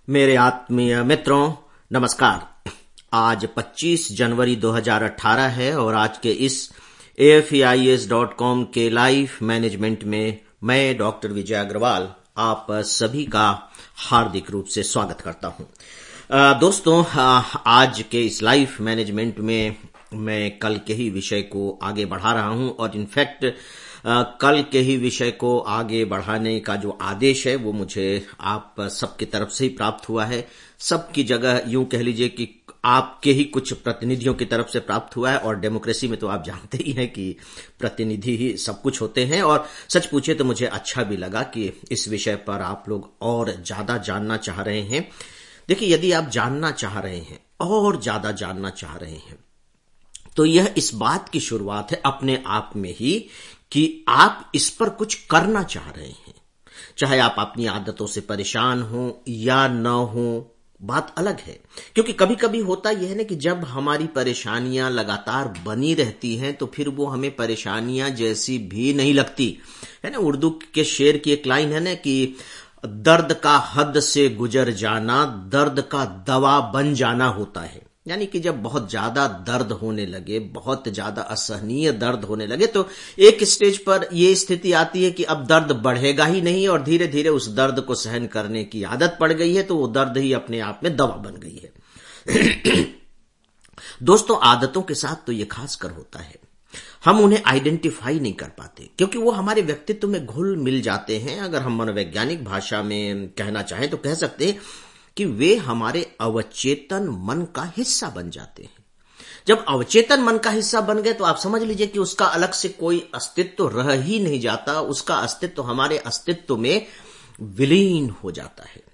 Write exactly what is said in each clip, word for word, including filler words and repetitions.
मेरे आत्मीय मित्रों, नमस्कार। आज पच्चीस जनवरी दो हज़ार अठारह है और आज के इस A F E I S dot com के लाइफ मैनेजमेंट में मैं डॉक्टर विजय अग्रवाल आप सभी का हार्दिक रूप से स्वागत करता हूं। दोस्तों, आज के इस लाइफ मैनेजमेंट में मैं कल के ही विषय को आगे बढ़ा रहा हूं और इनफैक्ट कल के ही विषय को आगे बढ़ाने का जो आदेश है वो मुझे आप सबकी तरफ से ही प्राप्त हुआ है। सबकी जगह यूं कह लीजिए कि आपके ही कुछ प्रतिनिधियों की तरफ से प्राप्त हुआ है और डेमोक्रेसी में तो आप जानते ही हैं कि प्रतिनिधि ही सब कुछ होते हैं। और सच पूछे तो मुझे अच्छा भी लगा कि इस विषय पर आप लोग और ज्यादा जानना चाह रहे हैं। देखिए, यदि आप जानना चाह रहे हैं और ज्यादा जानना चाह रहे हैं तो यह इस बात की शुरुआत है अपने आप में ही कि आप इस पर कुछ करना चाह रहे हैं। चाहे आप अपनी आदतों से परेशान हो या न हो, बात अलग है। क्योंकि कभी कभी होता यह है ना कि जब हमारी परेशानियां लगातार बनी रहती हैं तो फिर वो हमें परेशानियां जैसी भी नहीं लगती है ना। उर्दू के शेर की एक लाइन है ना कि दर्द का हद से गुजर जाना दर्द का दवा बन जाना होता है। यानी कि जब बहुत ज्यादा दर्द होने लगे, बहुत ज्यादा असहनीय दर्द होने लगे तो एक स्टेज पर यह स्थिति आती है कि अब दर्द बढ़ेगा ही नहीं और धीरे धीरे उस दर्द को सहन करने की आदत पड़ गई है तो वो दर्द ही अपने आप में दवा बन गई है। दोस्तों, आदतों के साथ तो ये खासकर होता है, हम उन्हें आइडेंटिफाई नहीं कर पाते क्योंकि वो हमारे व्यक्तित्व में घुल मिल जाते हैं। अगर हम मनोवैज्ञानिक भाषा में कहना चाहें तो कह सकते हैं कि वे हमारे अवचेतन मन का हिस्सा बन जाते हैं। जब अवचेतन मन का हिस्सा बन गए तो आप समझ लीजिए कि उसका अलग से कोई अस्तित्व रह ही नहीं जाता, उसका अस्तित्व हमारे अस्तित्व में विलीन हो जाता है।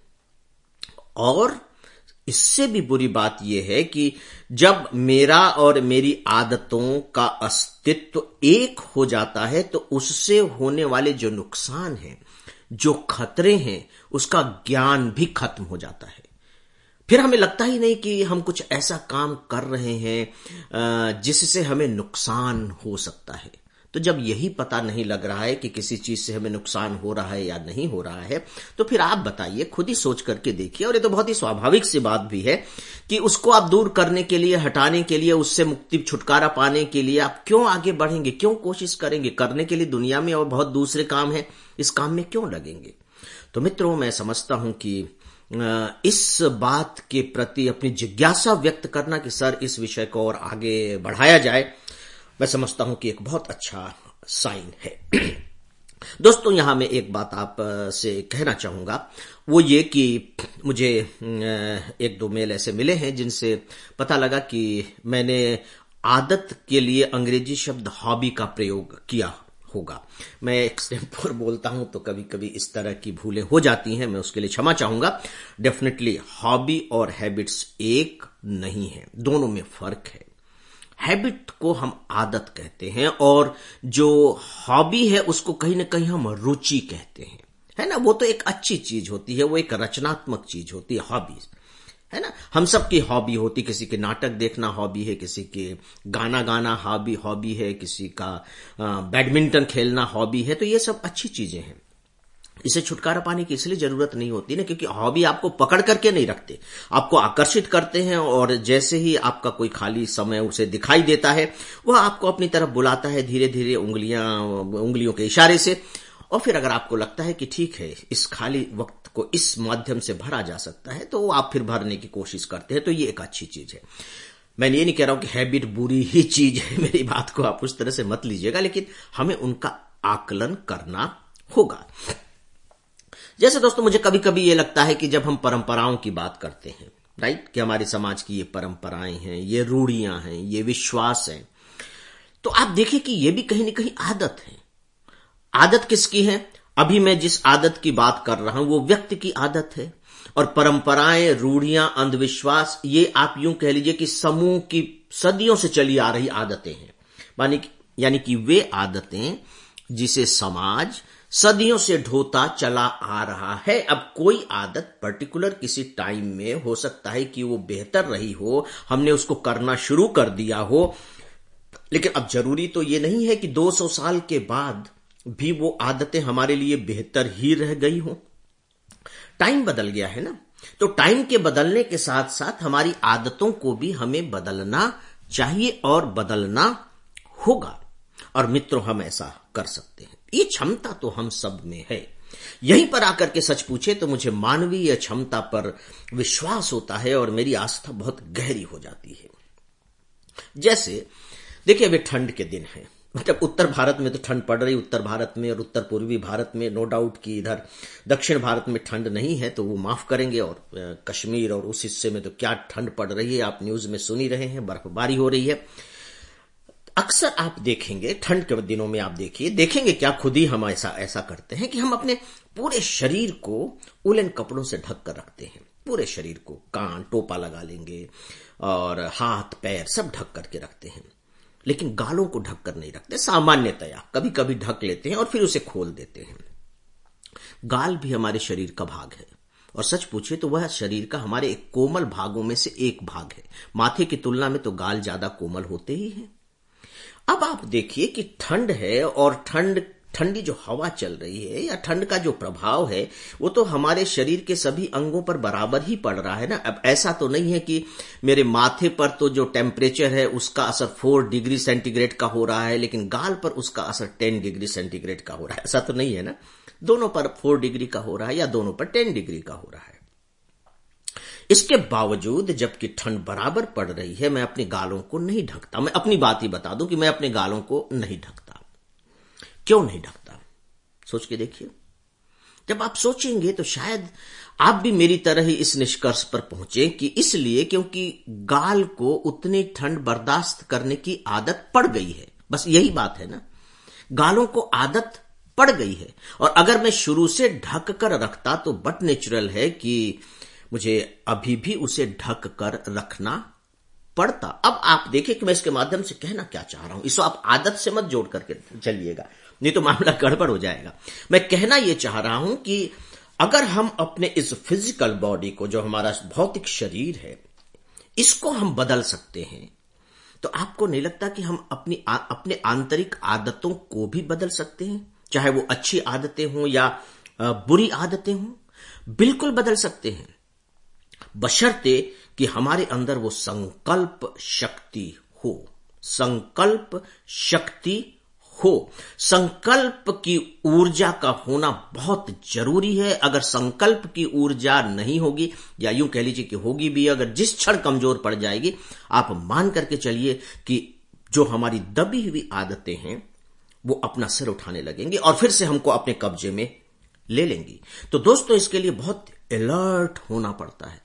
और इससे भी बुरी बात यह है कि जब मेरा और मेरी आदतों का अस्तित्व एक हो जाता है तो उससे होने वाले जो नुकसान हैं, जो खतरे हैं, उसका ज्ञान भी खत्म हो जाता है। फिर हमें लगता ही नहीं कि हम कुछ ऐसा काम कर रहे हैं जिससे हमें नुकसान हो सकता है। तो जब यही पता नहीं लग रहा है कि किसी चीज से हमें नुकसान हो रहा है या नहीं हो रहा है तो फिर आप बताइए, खुद ही सोच करके देखिए। और ये तो बहुत ही स्वाभाविक सी बात भी है कि उसको आप दूर करने के लिए, हटाने के लिए, उससे मुक्ति छुटकारा पाने के लिए आप क्यों आगे बढ़ेंगे, क्यों कोशिश करेंगे? करने के लिए दुनिया में और बहुत दूसरे काम है, इस काम में क्यों लगेंगे? तो मित्रों, मैं समझता हूं कि इस बात के प्रति अपनी जिज्ञासा व्यक्त करना कि सर इस विषय को और आगे बढ़ाया जाए, मैं समझता हूं कि एक बहुत अच्छा साइन है। दोस्तों, यहां मैं एक बात आप से कहना चाहूंगा, वो ये कि मुझे एक दो मेल ऐसे मिले हैं जिनसे पता लगा कि मैंने आदत के लिए अंग्रेजी शब्द हॉबी का प्रयोग किया होगा। मैं एक स्टेप पर बोलता हूं तो कभी कभी इस तरह की भूलें हो जाती हैं, मैं उसके लिए क्षमा चाहूंगा। डेफिनेटली हॉबी और हैबिट्स एक नहीं है, दोनों में फर्क है। हैबिट को हम आदत कहते हैं और जो हॉबी है उसको कहीं ना कहीं हम रुचि कहते हैं, है ना। वो तो एक अच्छी चीज होती है, वो एक रचनात्मक चीज होती है हॉबीज, है ना। हम सबकी हॉबी होती, किसी के नाटक देखना हॉबी है, किसी के गाना गाना हॉबी हॉबी है, किसी का बैडमिंटन खेलना हॉबी है। तो ये सब अच्छी चीजें हैं, इसे छुटकारा पाने की इसलिए जरूरत नहीं होती ना क्योंकि हॉबी आपको पकड़ करके नहीं रखते, आपको आकर्षित करते हैं और जैसे ही आपका कोई खाली समय उसे दिखाई देता है वह आपको अपनी तरफ बुलाता है धीरे धीरे उंगलियां उंगलियों के इशारे से। और फिर अगर आपको लगता है कि ठीक है, इस खाली वक्त को इस माध्यम से भरा जा सकता है तो आप फिर भरने की कोशिश करते हैं। तो ये एक अच्छी चीज है। मैं ये नहीं कह रहा हूं कि हैबिट बुरी ही चीज है, मेरी बात को आप उस तरह से मत लीजिएगा, लेकिन हमें उनका आकलन करना होगा। जैसे दोस्तों, मुझे कभी कभी ये लगता है कि जब हम परंपराओं की बात करते हैं, राइट, कि हमारे समाज की ये परंपराएं हैं, ये रूढ़ियां हैं, ये विश्वास हैं, तो आप देखिए कि ये भी कहीं ना कहीं आदत है। आदत किसकी है? अभी मैं जिस आदत की बात कर रहा हूं वो व्यक्ति की आदत है और परंपराएं, रूढ़ियां, अंधविश्वास, ये आप यूं कह लीजिए कि समूह की सदियों से चली आ रही आदतें हैं। यानी कि वे आदतें जिसे समाज सदियों से ढोता चला आ रहा है। अब कोई आदत पर्टिकुलर किसी टाइम में हो सकता है कि वो बेहतर रही हो, हमने उसको करना शुरू कर दिया हो, लेकिन अब जरूरी तो ये नहीं है कि दो सौ साल के बाद भी वो आदतें हमारे लिए बेहतर ही रह गई हो। टाइम बदल गया है ना। तो टाइम के बदलने के साथ साथ हमारी आदतों को भी हमें बदलना चाहिए और बदलना होगा। और मित्रों, हम ऐसा कर सकते हैं। ये क्षमता तो हम सब में है। यहीं पर आकर के सच पूछे तो मुझे मानवीय क्षमता पर विश्वास होता है और मेरी आस्था बहुत गहरी हो जाती है। जैसे देखिए, वे ठंड के दिन हैं, मतलब उत्तर भारत में तो ठंड पड़ रही, उत्तर भारत में और उत्तर पूर्वी भारत में, नो डाउट कि इधर दक्षिण भारत में ठंड नहीं है तो वो माफ करेंगे, और कश्मीर और उस हिस्से में तो क्या ठंड पड़ रही है, आप न्यूज में सुन ही रहे हैं, बर्फबारी हो रही है। अक्सर आप देखेंगे ठंड के दिनों में, आप देखिए देखेंगे क्या, खुद ही हम ऐसा ऐसा करते हैं कि हम अपने पूरे शरीर को उलन कपड़ों से ढक कर रखते हैं। पूरे शरीर को, कान टोपा लगा लेंगे और हाथ पैर सब ढक करके रखते हैं, लेकिन गालों को ढक कर नहीं रखते। सामान्यतया कभी कभी ढक लेते हैं और फिर उसे खोल देते हैं। गाल भी हमारे शरीर का भाग है, और सच पूछे तो वह शरीर का हमारे एक कोमल भागों में से एक भाग है। माथे की तुलना में तो गाल ज्यादा कोमल होते ही हैं। अब आप देखिए कि ठंड है, और ठंड ठंडी जो हवा चल रही है या ठंड का जो प्रभाव है वो तो हमारे शरीर के सभी अंगों पर बराबर ही पड़ रहा है ना। अब ऐसा तो नहीं है कि मेरे माथे पर तो जो टेम्परेचर है उसका असर फोर डिग्री सेंटीग्रेड का हो रहा है, लेकिन गाल पर उसका असर टेन डिग्री सेंटीग्रेड का हो रहा है। ऐसा तो नहीं है ना, दोनों पर फोर डिग्री का हो रहा है या दोनों पर टेन डिग्री का हो रहा है। इसके बावजूद जबकि ठंड बराबर पड़ रही है, मैं अपने गालों को नहीं ढकता। मैं अपनी बात ही बता दूं कि मैं अपने गालों को नहीं ढकता। क्यों नहीं ढकता? सोच के देखिए। जब आप सोचेंगे तो शायद आप भी मेरी तरह ही इस निष्कर्ष पर पहुंचे कि इसलिए क्योंकि गाल को उतनी ठंड बर्दाश्त करने की आदत पड़ गई है। बस यही बात है ना, गालों को आदत पड़ गई है। और अगर मैं शुरू से ढक कर रखता तो बट नेचुरल है कि मुझे अभी भी उसे ढक कर रखना पड़ता। अब आप देखिए कि मैं इसके माध्यम से कहना क्या चाह रहा हूं, इसको आप आदत से मत जोड़ करके चलिएगा, नहीं तो मामला गड़बड़ हो जाएगा। मैं कहना यह चाह रहा हूं कि अगर हम अपने इस फिजिकल बॉडी को, जो हमारा भौतिक शरीर है, इसको हम बदल सकते हैं, तो आपको नहीं लगता कि हम अपनी आ, अपने आंतरिक आदतों को भी बदल सकते हैं? चाहे वो अच्छी आदतें हों या बुरी आदतें हों, बिल्कुल बदल सकते हैं, बशर्ते कि हमारे अंदर वो संकल्प शक्ति हो। संकल्प शक्ति हो। संकल्प की ऊर्जा का होना बहुत जरूरी है। अगर संकल्प की ऊर्जा नहीं होगी, या यूं कह लीजिए कि होगी भी, अगर जिस क्षण कमजोर पड़ जाएगी, आप मान करके चलिए कि जो हमारी दबी हुई आदतें हैं वो अपना सिर उठाने लगेंगी और फिर से हमको अपने कब्जे में ले लेंगी। तो दोस्तों, इसके लिए बहुत अलर्ट होना पड़ता है।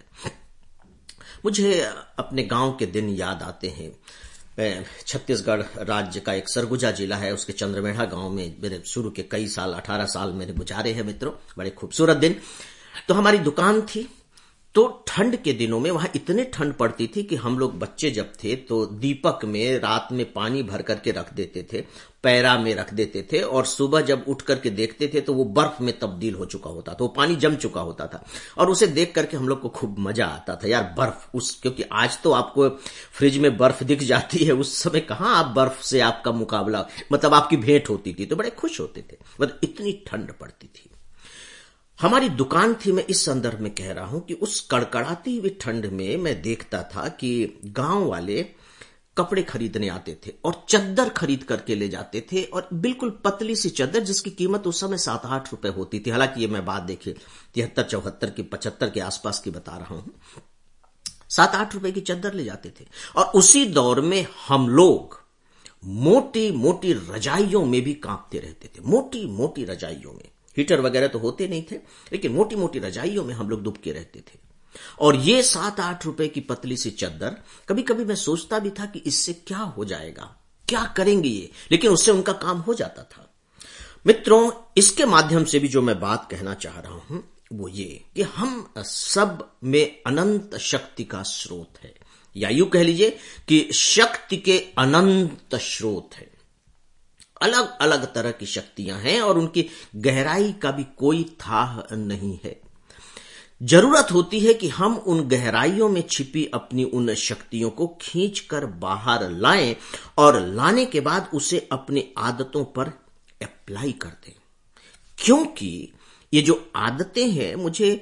मुझे अपने गांव के दिन याद आते हैं। छत्तीसगढ़ राज्य का एक सरगुजा जिला है, उसके चंद्रमेढ़ा गांव में मेरे शुरू के कई साल, अठारह साल मैंने गुजारे हैं मित्रों। बड़े खूबसूरत दिन। तो हमारी दुकान थी, तो ठंड के दिनों में वहां इतने ठंड पड़ती थी कि हम लोग बच्चे जब थे तो दीपक में रात में पानी भर करके रख देते थे, पैरा में रख देते थे, और सुबह जब उठ करके देखते थे तो वो बर्फ में तब्दील हो चुका होता था, वो पानी जम चुका होता था। और उसे देख करके हम लोग को खूब मजा आता था यार, बर्फ उस क्योंकि आज तो आपको फ्रिज में बर्फ दिख जाती है, उस समय कहां आप बर्फ से आपका मुकाबला, मतलब आपकी भेंट होती थी, तो बड़े खुश होते थे। मतलब इतनी ठंड पड़ती थी। हमारी दुकान थी, मैं इस संदर्भ में कह रहा हूं कि उस कड़कड़ाती हुई ठंड में मैं देखता था कि गांव वाले कपड़े खरीदने आते थे और चद्दर खरीद करके ले जाते थे, और बिल्कुल पतली सी चद्दर जिसकी कीमत उस समय सात आठ रुपए होती थी। हालांकि ये मैं बात देखिए तिहत्तर चौहत्तर की पचहत्तर के आसपास की बता रहा हूं। सात आठ रुपए की चद्दर ले जाते थे, और उसी दौर में हम लोग मोटी मोटी रजाइयों में भी कांपते रहते थे। मोटी मोटी रजाइयों में, हीटर वगैरह तो होते नहीं थे, लेकिन मोटी मोटी रजाइयों में हम लोग दुबके रहते थे। और ये सात आठ रुपए की पतली सी चद्दर, कभी कभी मैं सोचता भी था कि इससे क्या हो जाएगा, क्या करेंगे ये, लेकिन उससे उनका काम हो जाता था। मित्रों, इसके माध्यम से भी जो मैं बात कहना चाह रहा हूं वो ये कि हम सब में अनंत शक्ति का स्रोत है, या यूं कह लीजिए कि शक्ति के अनंत स्रोत है। अलग अलग तरह की शक्तियां हैं और उनकी गहराई का भी कोई थाह नहीं है। जरूरत होती है कि हम उन गहराइयों में छिपी अपनी उन शक्तियों को खींचकर बाहर लाएं, और लाने के बाद उसे अपनी आदतों पर अप्लाई कर दें। क्योंकि ये जो आदतें हैं, मुझे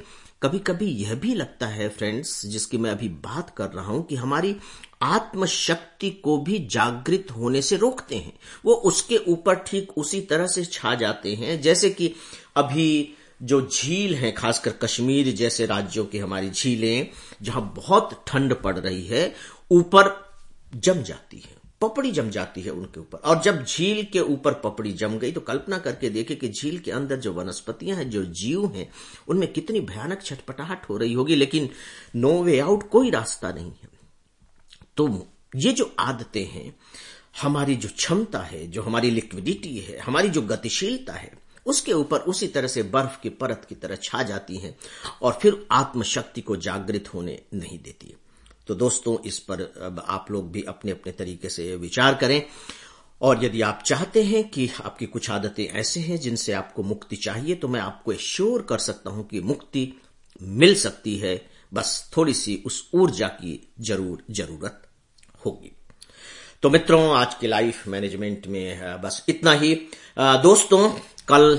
कभी कभी यह भी लगता है फ्रेंड्स, जिसकी मैं अभी बात कर रहा हूं, कि हमारी आत्मशक्ति को भी जागृत होने से रोकते हैं। वो उसके ऊपर ठीक उसी तरह से छा जाते हैं जैसे कि अभी जो झील है, खासकर कश्मीर जैसे राज्यों की हमारी झीलें, जहां बहुत ठंड पड़ रही है, ऊपर जम जाती है, पपड़ी जम जाती है उनके ऊपर। और जब झील के ऊपर पपड़ी जम गई तो कल्पना करके देखिए कि झील के अंदर जो वनस्पतियां हैं, जो जीव हैं, उनमें कितनी भयानक छटपटाहट हो रही होगी, लेकिन नो वे आउट, कोई रास्ता नहीं है। तो ये जो आदतें हैं, हमारी जो क्षमता है, जो हमारी लिक्विडिटी है, हमारी जो गतिशीलता है, उसके ऊपर उसी तरह से बर्फ की परत की तरह छा जाती हैं और फिर आत्मशक्ति को जागृत होने नहीं देती है। तो दोस्तों, इस पर अब आप लोग भी अपने अपने तरीके से विचार करें, और यदि आप चाहते हैं कि आपकी कुछ आदतें ऐसे हैं जिनसे आपको मुक्ति चाहिए, तो मैं आपको एश्योर कर सकता हूं कि मुक्ति मिल सकती है, बस थोड़ी सी उस ऊर्जा की जरूर जरूरत होगी। तो मित्रों, आज के लाइफ मैनेजमेंट में बस इतना ही। दोस्तों, कल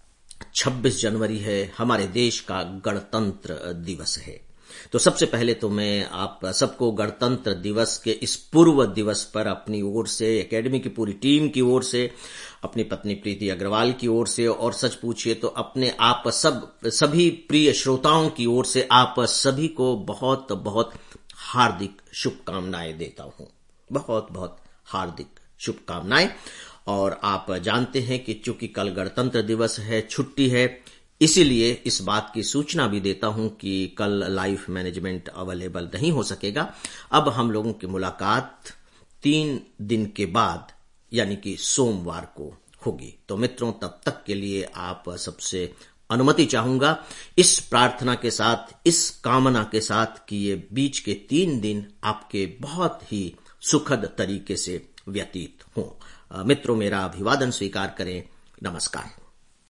छब्बीस जनवरी है, हमारे देश का गणतंत्र दिवस है। तो सबसे पहले तो मैं आप सबको गणतंत्र दिवस के इस पूर्व दिवस पर अपनी ओर से, एकेडमी की पूरी टीम की ओर से, अपनी पत्नी प्रीति अग्रवाल की ओर से, और सच पूछिए तो अपने आप सब सभी प्रिय श्रोताओं की ओर से आप सभी को बहुत बहुत हार्दिक शुभकामनाएं देता हूं। बहुत बहुत हार्दिक शुभकामनाएं। और आप जानते हैं कि चूंकि कल गणतंत्र दिवस है, छुट्टी है, इसीलिए इस बात की सूचना भी देता हूं कि कल लाइफ मैनेजमेंट अवेलेबल नहीं हो सकेगा। अब हम लोगों की मुलाकात तीन दिन के बाद, यानी कि सोमवार को होगी। तो मित्रों, तब तक के लिए आप सबसे अनुमति चाहूंगा, इस प्रार्थना के साथ, इस कामना के साथ कि ये बीच के तीन दिन आपके बहुत ही सुखद तरीके से व्यतीत हों। मित्रों, मेरा अभिवादन स्वीकार करें। नमस्कार।